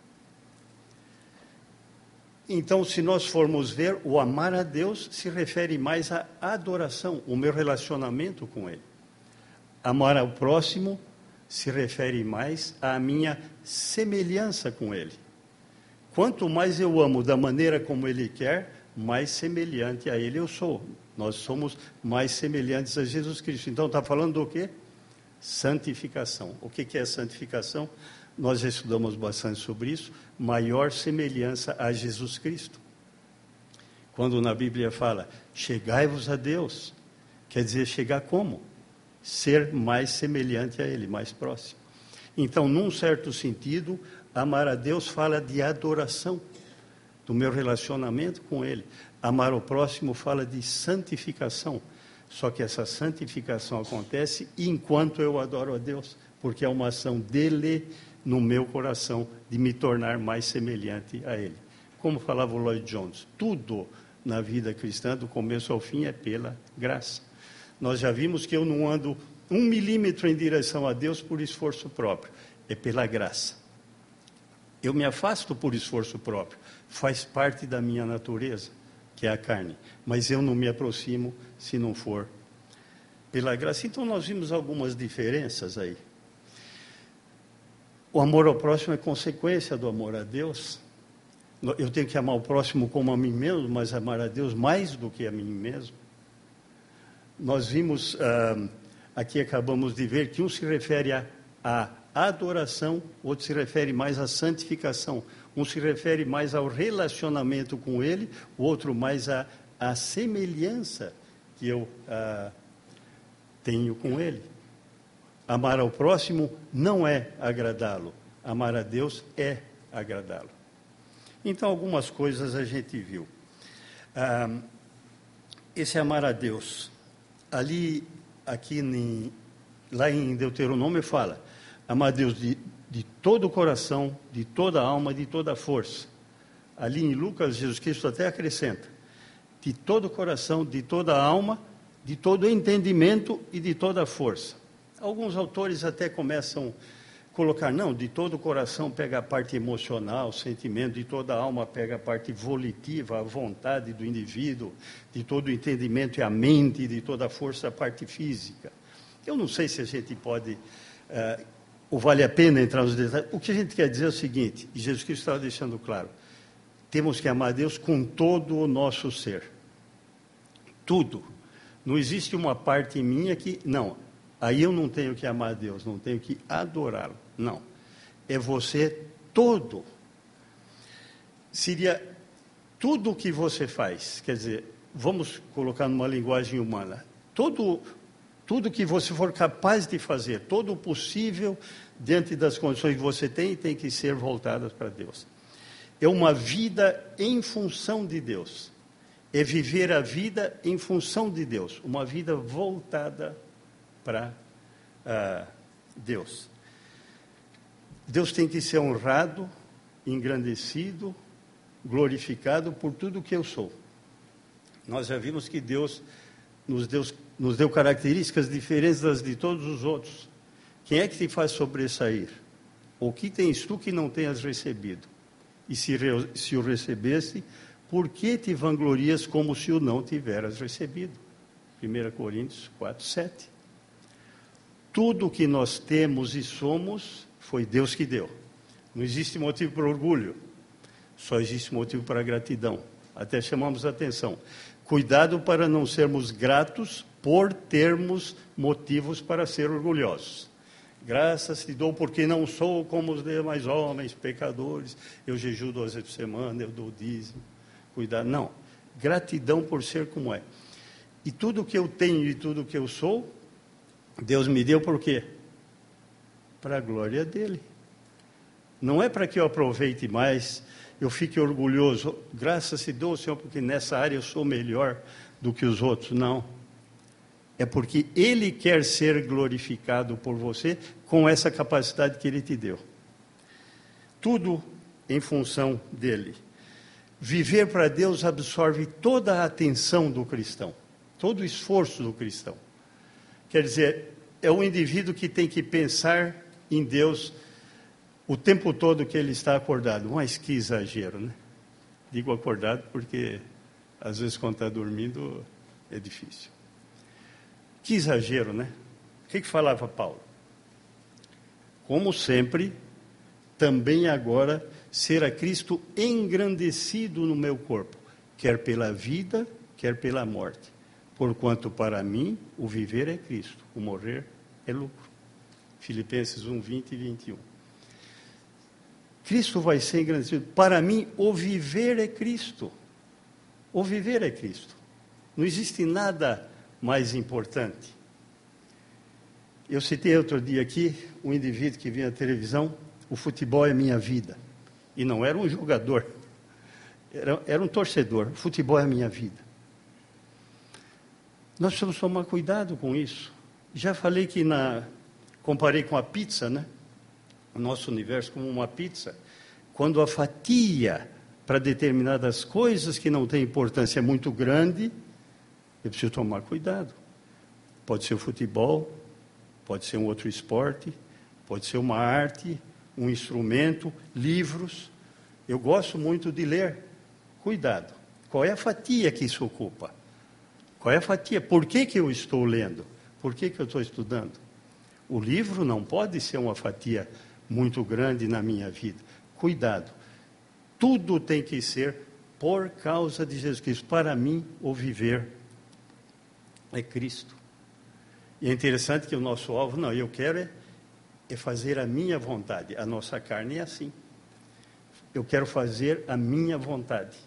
Então, se nós formos ver, o amar a Deus se refere mais à adoração, o meu relacionamento com Ele. Amar ao próximo se refere mais à minha semelhança com Ele. Quanto mais eu amo da maneira como Ele quer, mais semelhante a Ele eu sou. Nós somos mais semelhantes a Jesus Cristo. Então, está falando do quê? Santificação. O que é santificação? Nós já estudamos bastante sobre isso. Maior semelhança a Jesus Cristo. Quando na Bíblia fala, chegai-vos a Deus, quer dizer, chegar como? Ser mais semelhante a Ele, mais próximo. Então, num certo sentido, amar a Deus fala de adoração, do meu relacionamento com Ele. Amar o próximo fala de santificação. Só que essa santificação acontece enquanto eu adoro a Deus, porque é uma ação dele no meu coração, de me tornar mais semelhante a Ele. Como falava o Lloyd Jones, tudo na vida cristã, do começo ao fim, é pela graça. Nós já vimos que eu não ando 1 milímetro em direção a Deus por esforço próprio, é pela graça. Eu me afasto por esforço próprio, faz parte da minha natureza, que é a carne, mas eu não me aproximo se não for pela graça. Então nós vimos algumas diferenças aí. O amor ao próximo é consequência do amor a Deus. Eu tenho que amar o próximo como a mim mesmo, mas amar a Deus mais do que a mim mesmo. Nós vimos, aqui acabamos de ver, que um se refere à adoração, outro se refere mais à santificação. Um se refere mais ao relacionamento com Ele, o outro mais à semelhança que eu tenho com Ele. Amar ao próximo não é agradá-lo. Amar a Deus é agradá-lo. Então, algumas coisas a gente viu. Esse amar a Deus, lá em Deuteronômio fala, amar a Deus de todo o coração, de toda a alma, de toda a força. Ali em Lucas, Jesus Cristo até acrescenta, de todo o coração, de toda a alma, de todo o entendimento e de toda a força. Alguns autores até começam a colocar, não, de todo o coração pega a parte emocional, o sentimento, de toda a alma pega a parte volitiva, a vontade do indivíduo, de todo o entendimento e a mente, de toda a força a parte física. Eu não sei se a gente pode, ou vale a pena entrar nos detalhes. O que a gente quer dizer é o seguinte, e Jesus Cristo estava deixando claro, temos que amar a Deus com todo o nosso ser. Tudo. Não existe uma parte minha que, não, aí eu não tenho que amar a Deus, não tenho que adorá-lo. Não. É você todo. Seria tudo o que você faz. Quer dizer, vamos colocar numa linguagem humana. Tudo que você for capaz de fazer, todo o possível, diante das condições que você tem que ser voltadas para Deus. É uma vida em função de Deus. É viver a vida em função de Deus. Uma vida voltada para Deus. Deus tem que ser honrado, engrandecido, glorificado por tudo que eu sou. Nós já vimos que Deus nos deu características diferentes das de todos os outros. Quem é que te faz sobressair? O que tens tu que não tenhas recebido? E se o recebesse, por que te vanglorias como se o não tiveras recebido? 1 Coríntios 4, 7. Tudo o que nós temos e somos, foi Deus que deu. Não existe motivo para orgulho, só existe motivo para gratidão. Até chamamos a atenção. Cuidado para não sermos gratos por termos motivos para ser orgulhosos. Graças te dou porque não sou como os demais homens, pecadores. Eu jejuo 2 vezes por semana, eu dou dízimo. Cuidado, não. Gratidão por ser como é. E tudo que eu tenho e tudo que eu sou, Deus me deu por quê? Para a glória dele. Não é para que eu aproveite mais, eu fique orgulhoso. Graças se dou, Senhor, porque nessa área eu sou melhor do que os outros. Não. É porque Ele quer ser glorificado por você com essa capacidade que Ele te deu. Tudo em função dEle. Viver para Deus absorve toda a atenção do cristão, todo o esforço do cristão. Quer dizer, é um indivíduo que tem que pensar em Deus o tempo todo que ele está acordado. Mas que exagero, né? Digo acordado porque, às vezes, quando está dormindo, é difícil. Que exagero, né? O que falava Paulo? Como sempre, também agora, ser a Cristo engrandecido no meu corpo, quer pela vida, quer pela morte. Porquanto para mim o viver é Cristo, o morrer é lucro. Filipenses 1, 20 e 21. Cristo vai ser engrandecido. Para mim o viver é Cristo. O viver é Cristo. Não existe nada mais importante. Eu citei outro dia aqui um indivíduo que vinha à televisão, o futebol é minha vida. E não era um jogador, era um torcedor. O futebol é a minha vida. Nós precisamos tomar cuidado com isso. Já falei que comparei com a pizza, né? O nosso universo como uma pizza. Quando a fatia para determinadas coisas que não têm importância é muito grande, eu preciso tomar cuidado. Pode ser o futebol, pode ser um outro esporte, pode ser uma arte, um instrumento, livros. Eu gosto muito de ler. Cuidado. Qual é a fatia que isso ocupa? Qual é a fatia? Por que eu estou lendo? Por que eu estou estudando? O livro não pode ser uma fatia muito grande na minha vida. Cuidado. Tudo tem que ser por causa de Jesus Cristo. Para mim, o viver é Cristo. E é interessante que o nosso alvo, não, eu quero é fazer a minha vontade. A nossa carne é assim. Eu quero fazer a minha vontade.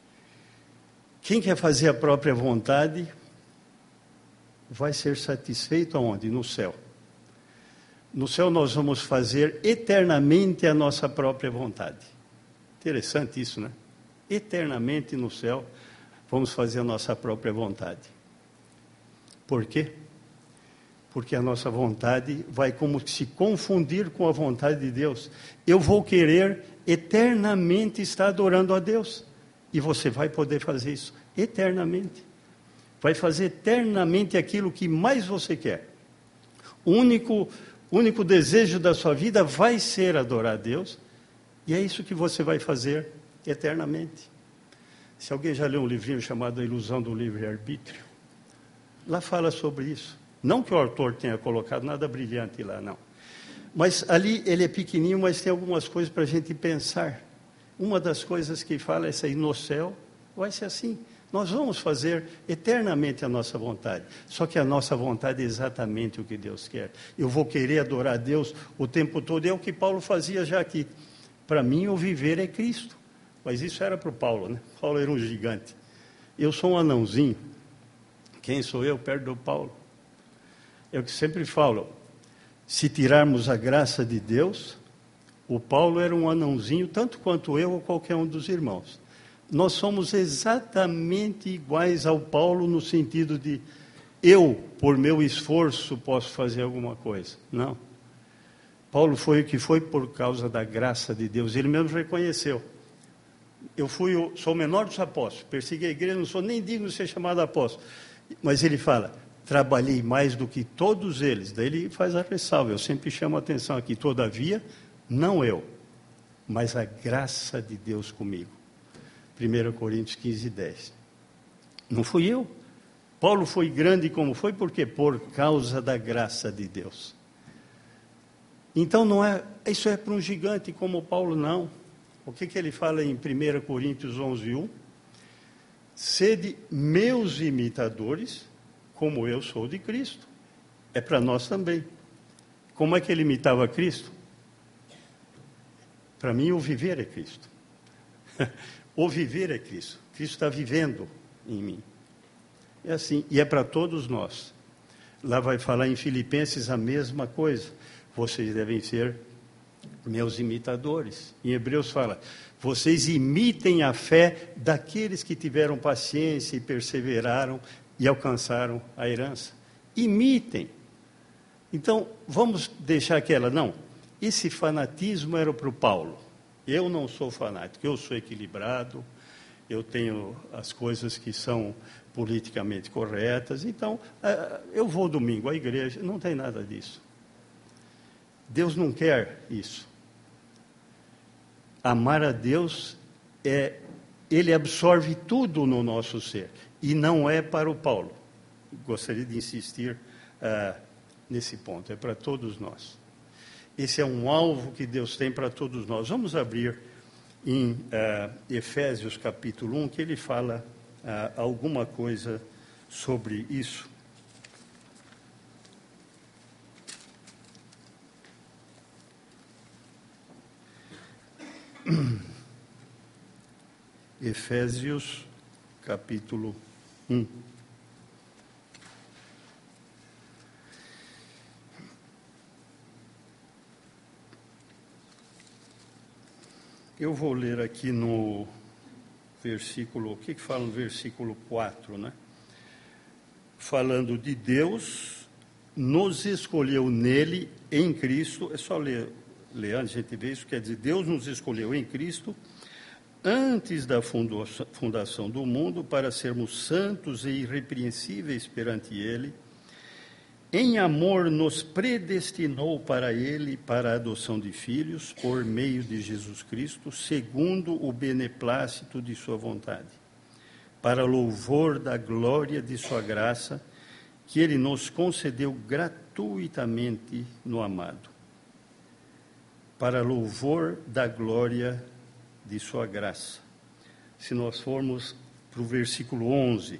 Quem quer fazer a própria vontade vai ser satisfeito aonde? No céu. No céu nós vamos fazer eternamente a nossa própria vontade. Interessante isso, né? Eternamente no céu vamos fazer a nossa própria vontade. Por quê? Porque a nossa vontade vai como se confundir com a vontade de Deus. Eu vou querer eternamente estar adorando a Deus. E você vai poder fazer isso eternamente. Vai fazer eternamente aquilo que mais você quer. O único desejo da sua vida vai ser adorar a Deus. E é isso que você vai fazer eternamente. Se alguém já leu um livrinho chamado A Ilusão do Livre-Arbítrio, lá fala sobre isso. Não que o autor tenha colocado nada brilhante lá, não. Mas ali ele é pequenininho, mas tem algumas coisas para a gente pensar. Uma das coisas que fala é essa aí, no céu vai ser assim. Nós vamos fazer eternamente a nossa vontade. Só que a nossa vontade é exatamente o que Deus quer. Eu vou querer adorar a Deus o tempo todo. É o que Paulo fazia já aqui. Para mim, o viver é Cristo. Mas isso era para o Paulo, né? Paulo era um gigante. Eu sou um anãozinho. Quem sou eu perto do Paulo? É o que sempre falo. Se tirarmos a graça de Deus, o Paulo era um anãozinho, tanto quanto eu ou qualquer um dos irmãos. Nós somos exatamente iguais ao Paulo no sentido de eu, por meu esforço, posso fazer alguma coisa. Não. Paulo foi o que foi por causa da graça de Deus. Ele mesmo reconheceu. Sou o menor dos apóstolos, persegui a igreja, não sou nem digno de ser chamado apóstolo. Mas ele fala, trabalhei mais do que todos eles. Daí ele faz a ressalva, eu sempre chamo a atenção aqui, todavia, não eu, mas a graça de Deus comigo. 1 Coríntios 15, 10. Não fui eu. Paulo foi grande como foi, por quê? Por causa da graça de Deus. Então isso é para um gigante como Paulo, não. O que ele fala em 1 Coríntios 11, 1? Sede meus imitadores, como eu sou de Cristo. É para nós também. Como é que ele imitava Cristo? Para mim, o viver é Cristo. O viver é Cristo. Cristo está vivendo em mim. É assim, e é para todos nós. Lá vai falar em Filipenses a mesma coisa. Vocês devem ser meus imitadores. Em Hebreus fala, vocês imitem a fé daqueles que tiveram paciência e perseveraram e alcançaram a herança. Imitem. Então, vamos deixar aquela, não, esse fanatismo era para o Paulo. Eu não sou fanático, eu sou equilibrado, eu tenho as coisas que são politicamente corretas, então, eu vou domingo à igreja, não tem nada disso. Deus não quer isso. Amar a Deus ele absorve tudo no nosso ser, e não é para o Paulo. Gostaria de insistir nesse ponto, é para todos nós. Esse é um alvo que Deus tem para todos nós. Vamos abrir em Efésios capítulo 1, que ele fala alguma coisa sobre isso. Efésios capítulo 1. Eu vou ler aqui no versículo, o que fala no versículo 4, né? Falando de Deus, nos escolheu nele, em Cristo, é só ler antes a gente vê isso, quer dizer, Deus nos escolheu em Cristo, antes da fundação do mundo, para sermos santos e irrepreensíveis perante Ele. Em amor nos predestinou para Ele, para a adoção de filhos, por meio de Jesus Cristo, segundo o beneplácito de sua vontade, para louvor da glória de sua graça, que Ele nos concedeu gratuitamente no amado. Para louvor da glória de sua graça. Se nós formos para o versículo 11,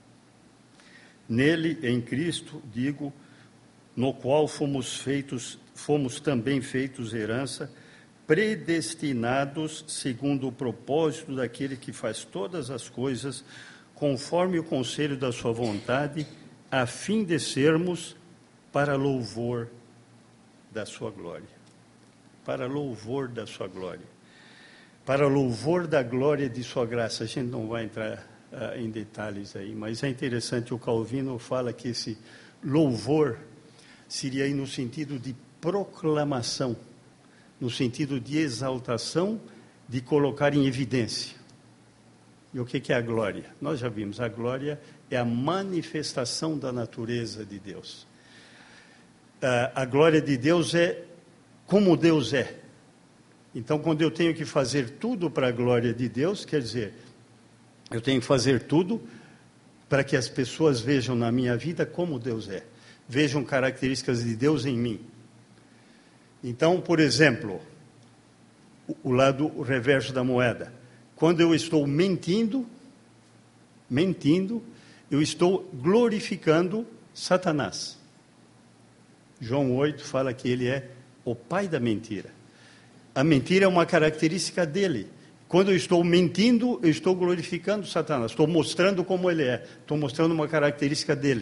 nele, em Cristo, digo, no qual fomos também feitos herança, predestinados segundo o propósito daquele que faz todas as coisas, conforme o conselho da sua vontade, a fim de sermos para louvor da sua glória. Para louvor da sua glória. Para louvor da glória de sua graça. A gente não vai entrar em detalhes aí, mas é interessante, o Calvino fala que esse louvor seria aí no sentido de proclamação, no sentido de exaltação, de colocar em evidência. E o que é a glória? Nós já vimos, a glória é a manifestação da natureza de Deus. A glória de Deus é como Deus é. Então, quando eu tenho que fazer tudo para a glória de Deus, quer dizer, eu tenho que fazer tudo para que as pessoas vejam na minha vida como Deus é. Vejam características de Deus em mim. Então, por exemplo, o reverso da moeda. Quando eu estou mentindo, eu estou glorificando Satanás. João 8 fala que ele é o pai da mentira. A mentira é uma característica dele. Quando eu estou mentindo, eu estou glorificando Satanás. Estou mostrando como ele é. Estou mostrando uma característica dele.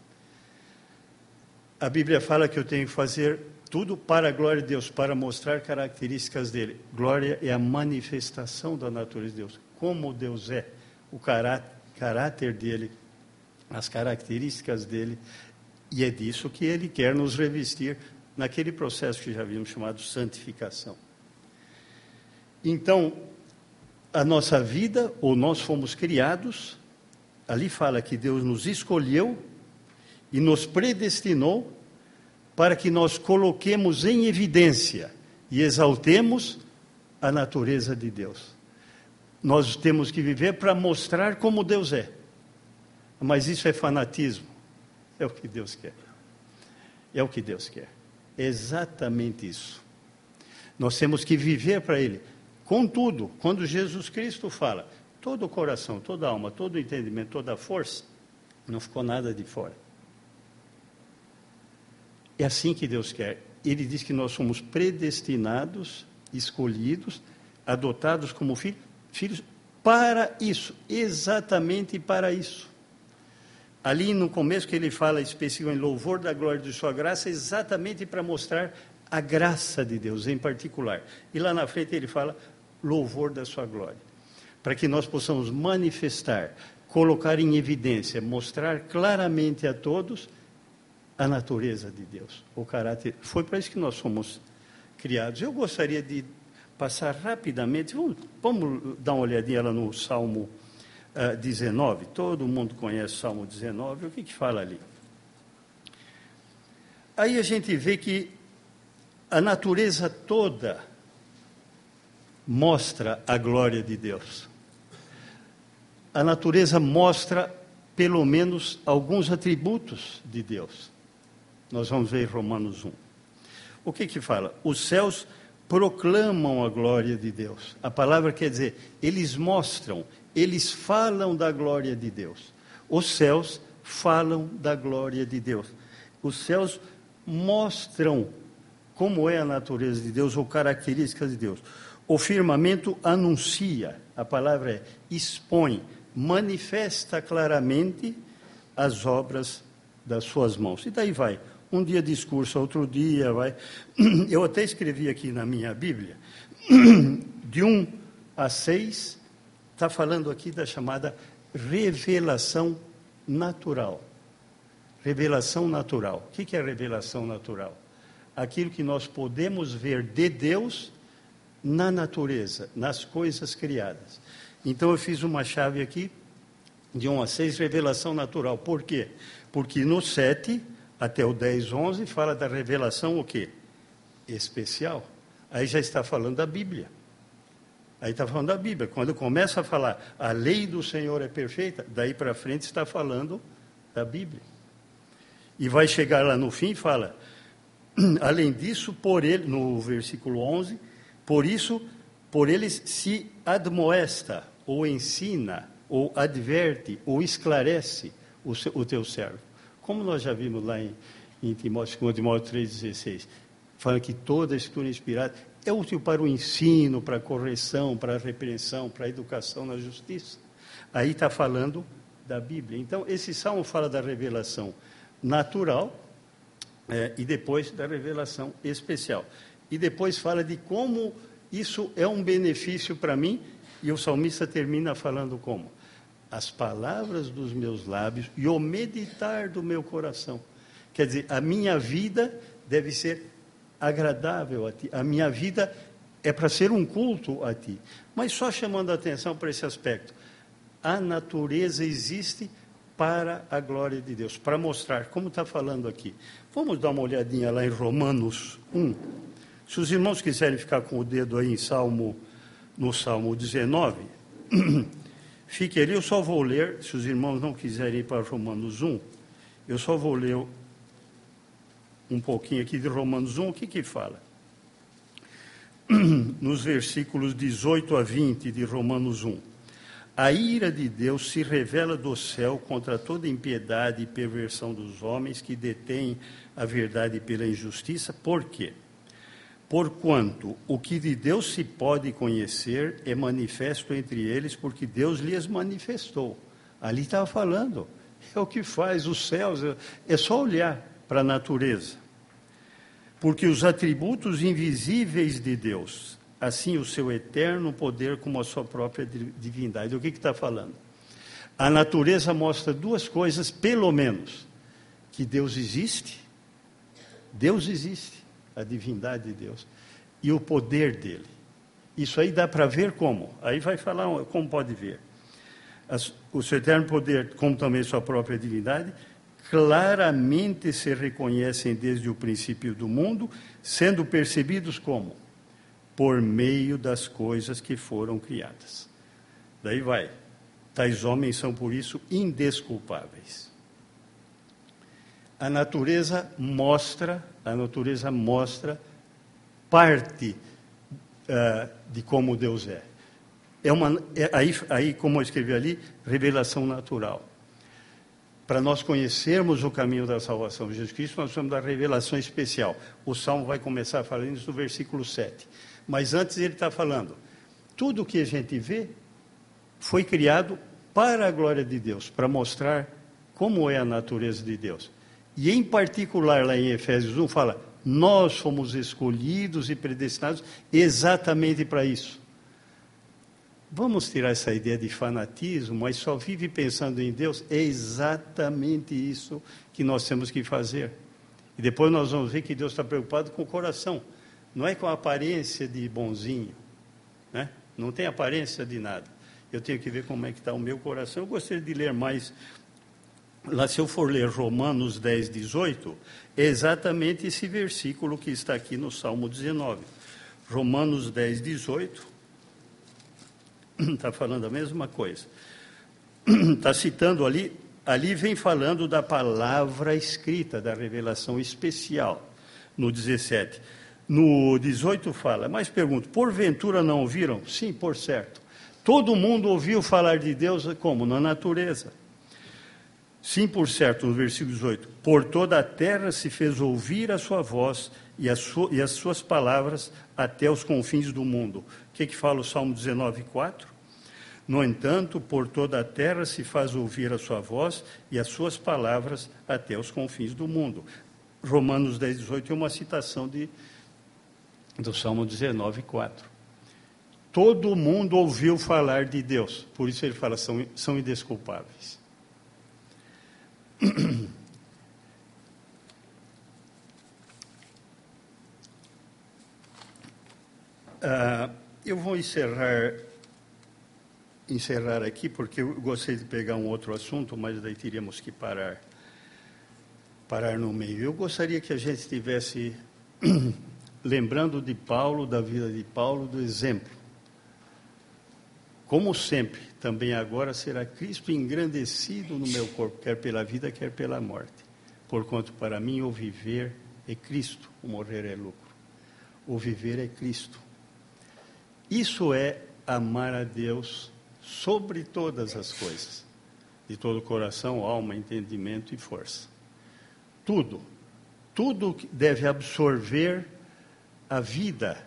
A Bíblia fala que eu tenho que fazer tudo para a glória de Deus, para mostrar características dele. Glória é a manifestação da natureza de Deus. Como Deus é, o caráter dele, as características dele. E é disso que ele quer nos revestir naquele processo que já vimos chamado santificação. Então, a nossa vida, ou nós fomos criados, ali fala que Deus nos escolheu e nos predestinou para que nós coloquemos em evidência e exaltemos a natureza de Deus. Nós temos que viver para mostrar como Deus é. Mas isso é fanatismo. É o que Deus quer. É o que Deus quer. É exatamente isso. Nós temos que viver para Ele. Contudo, quando Jesus Cristo fala, todo o coração, toda a alma, todo o entendimento, toda a força, não ficou nada de fora. É assim que Deus quer. Ele diz que nós somos predestinados, escolhidos, adotados como filhos para isso, exatamente para isso. Ali no começo que ele fala especificamente em louvor da glória de sua graça, exatamente para mostrar a graça de Deus em particular. E lá na frente ele fala louvor da sua glória. Para que nós possamos manifestar, colocar em evidência, mostrar claramente a todos a natureza de Deus, o caráter. Foi para isso que nós fomos criados. Eu gostaria de passar rapidamente, vamos dar uma olhadinha lá no Salmo 19. Todo mundo conhece o Salmo 19. O que fala ali? Aí a gente vê que a natureza toda mostra a glória de Deus. A natureza mostra, pelo menos, alguns atributos de Deus. Nós vamos ver em Romanos 1. O que fala? Os céus proclamam a glória de Deus. A palavra quer dizer, eles mostram, eles falam da glória de Deus. Os céus falam da glória de Deus. Os céus mostram como é a natureza de Deus ou características de Deus. O firmamento anuncia, a palavra é expõe, manifesta claramente as obras das suas mãos. E daí vai. Um dia discurso, outro dia vai. Eu até escrevi aqui na minha Bíblia, de 1 a 6, está falando aqui da chamada revelação natural. Revelação natural. O que é revelação natural? Aquilo que nós podemos ver de Deus na natureza, nas coisas criadas. Então eu fiz uma chave aqui, de 1 a 6, revelação natural. Por quê? Porque no 7 até o 10, 11, fala da revelação o quê? Especial. Aí já está falando da Bíblia. Aí está falando da Bíblia. Quando começa a falar, a lei do Senhor é perfeita, daí para frente está falando da Bíblia. E vai chegar lá no fim e fala, além disso, por ele, no versículo 11, por isso, por eles se admoesta, ou ensina, ou adverte, ou esclarece o teu servo. Como nós já vimos lá em Timóteo 3,16, fala que toda a escritura inspirada é útil para o ensino, para a correção, para a repreensão, para a educação na justiça. Aí está falando da Bíblia. Então, esse salmo fala da revelação natural e depois da revelação especial. E depois fala de como isso é um benefício para mim, e o salmista termina falando como? As palavras dos meus lábios e o meditar do meu coração. Quer dizer, a minha vida deve ser agradável a ti. A minha vida é para ser um culto a ti. Mas só chamando a atenção para esse aspecto. A natureza existe para a glória de Deus, para mostrar, como está falando aqui. Vamos dar uma olhadinha lá em Romanos 1. Se os irmãos quiserem ficar com o dedo aí no Salmo 19, fique ali, eu só vou ler, se os irmãos não quiserem ir para Romanos 1, eu só vou ler um pouquinho aqui de Romanos 1, o que fala? Nos versículos 18 a 20 de Romanos 1. A ira de Deus se revela do céu contra toda impiedade e perversão dos homens que detêm a verdade pela injustiça. Por quê? Porquanto o que de Deus se pode conhecer é manifesto entre eles, porque Deus lhes manifestou. Ali estava falando, é o que faz os céus, é só olhar para a natureza. Porque os atributos invisíveis de Deus, assim o seu eterno poder como a sua própria divindade. O que está falando? A natureza mostra duas coisas, pelo menos, que Deus existe, a divindade de Deus, e o poder dele. Isso aí dá para ver como? Aí vai falar como pode ver. O seu eterno poder, como também sua própria divindade, claramente se reconhecem desde o princípio do mundo, sendo percebidos como? Por meio das coisas que foram criadas. Daí vai. Tais homens são, por isso, indesculpáveis. A natureza mostra parte de como Deus é. Aí, como eu escrevi ali, revelação natural. Para nós conhecermos o caminho da salvação de Jesus Cristo, nós precisamos da revelação especial. O Salmo vai começar falando isso no versículo 7. Mas antes ele está falando, tudo o que a gente vê foi criado para a glória de Deus, para mostrar como é a natureza de Deus. E em particular lá em Efésios 1 fala, Nós fomos escolhidos e predestinados exatamente para isso. Vamos tirar essa ideia de fanatismo, mas só vive pensando em Deus. É exatamente isso que nós temos que fazer. E depois nós vamos ver que Deus está preocupado com o coração. Não é com a aparência de bonzinho, né? Não tem aparência de nada. Eu tenho que ver como é que está o meu coração. Eu gostaria de ler mais. Lá, se eu for ler Romanos 10, 18, é exatamente esse versículo que está aqui no Salmo 19. Romanos 10, 18, está falando a mesma coisa. Está citando ali vem falando da palavra escrita, da revelação especial, no 17. No 18 fala, mas pergunto, porventura não ouviram? Sim, por certo. Todo mundo ouviu falar de Deus como? Na natureza. Sim, por certo, no versículo 18. Por toda a terra se fez ouvir a sua voz e as suas palavras até os confins do mundo. O que fala o Salmo 19, 4? No entanto, por toda a terra se faz ouvir a sua voz e as suas palavras até os confins do mundo. Romanos 10, 18 é uma citação do Salmo 19, 4. Todo mundo ouviu falar de Deus, por isso ele fala, são indesculpáveis. Eu vou encerrar aqui, porque eu gostei de pegar um outro assunto, mas daí teríamos que parar no meio. Eu gostaria que a gente estivesse lembrando de Paulo, da vida de Paulo, do exemplo. Como sempre, também agora será Cristo engrandecido no meu corpo, quer pela vida, quer pela morte. Porquanto para mim o viver é Cristo, o morrer é lucro. O viver é Cristo. Isso é amar a Deus sobre todas as coisas, de todo o coração, alma, entendimento e força. Tudo deve absorver a vida,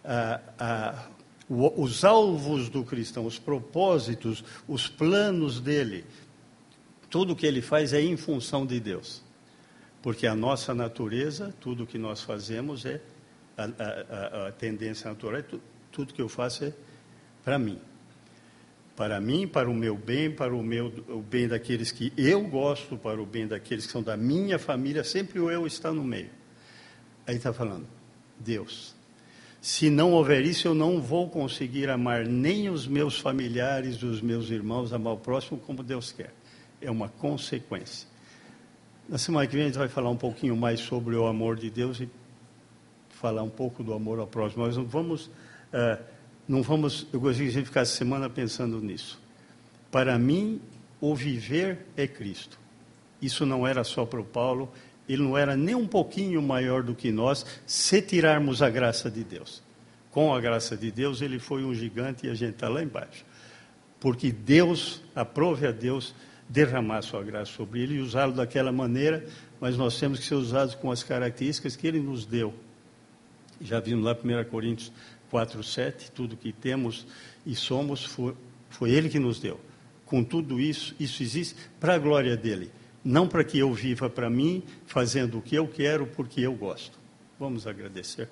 os alvos do cristão, os propósitos, os planos dele. Tudo que ele faz é em função de Deus. Porque a nossa natureza, tudo que nós fazemos é a tendência natural, tudo que eu faço é para mim. Para mim, para o meu bem, para o bem daqueles que eu gosto, para o bem daqueles que são da minha família, sempre o eu está no meio. Aí está falando, Deus. Se não houver isso, eu não vou conseguir amar nem os meus familiares, os meus irmãos, amar o próximo como Deus quer. É uma consequência. Na semana que vem a gente vai falar um pouquinho mais sobre o amor de Deus e falar um pouco do amor ao próximo. Nós não vamos, eu gostaria que a gente ficasse semana pensando nisso. Para mim, o viver é Cristo. Isso não era só para o Paulo, ele não era nem um pouquinho maior do que nós, se tirarmos a graça de Deus. Com a graça de Deus, ele foi um gigante e a gente está lá embaixo. Porque Deus, aprove a Deus derramar a sua graça sobre ele e usá-lo daquela maneira, mas nós temos que ser usados com as características que ele nos deu. Já vimos lá 1 Coríntios 4:7, tudo que temos e somos foi ele que nos deu. Com tudo isso existe para a glória dele. Não para que eu viva para mim, fazendo o que eu quero, porque eu gosto. Vamos agradecer.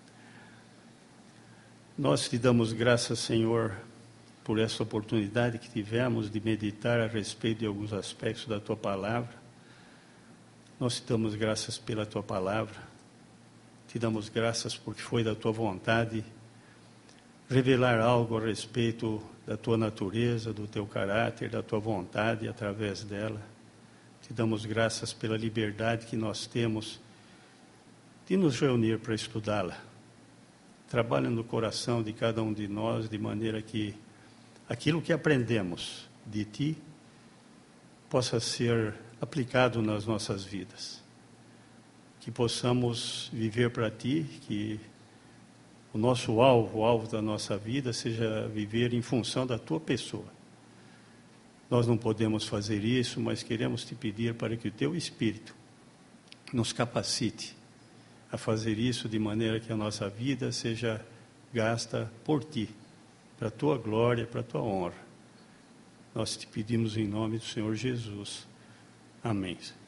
Nós te damos graças, Senhor, por essa oportunidade que tivemos de meditar a respeito de alguns aspectos da Tua Palavra. Nós te damos graças pela Tua Palavra. Te damos graças porque foi da Tua vontade revelar algo a respeito da Tua natureza, do Teu caráter, da Tua vontade através dela. Te damos graças pela liberdade que nós temos de nos reunir para estudá-la. Trabalha no coração de cada um de nós, de maneira que aquilo que aprendemos de Ti possa ser aplicado nas nossas vidas. Que possamos viver para Ti, que o nosso alvo, o alvo da nossa vida, seja viver em função da Tua pessoa. Nós não podemos fazer isso, mas queremos Te pedir para que o Teu Espírito nos capacite a fazer isso de maneira que a nossa vida seja gasta por Ti, para a Tua glória, para a Tua honra. Nós Te pedimos em nome do Senhor Jesus. Amém.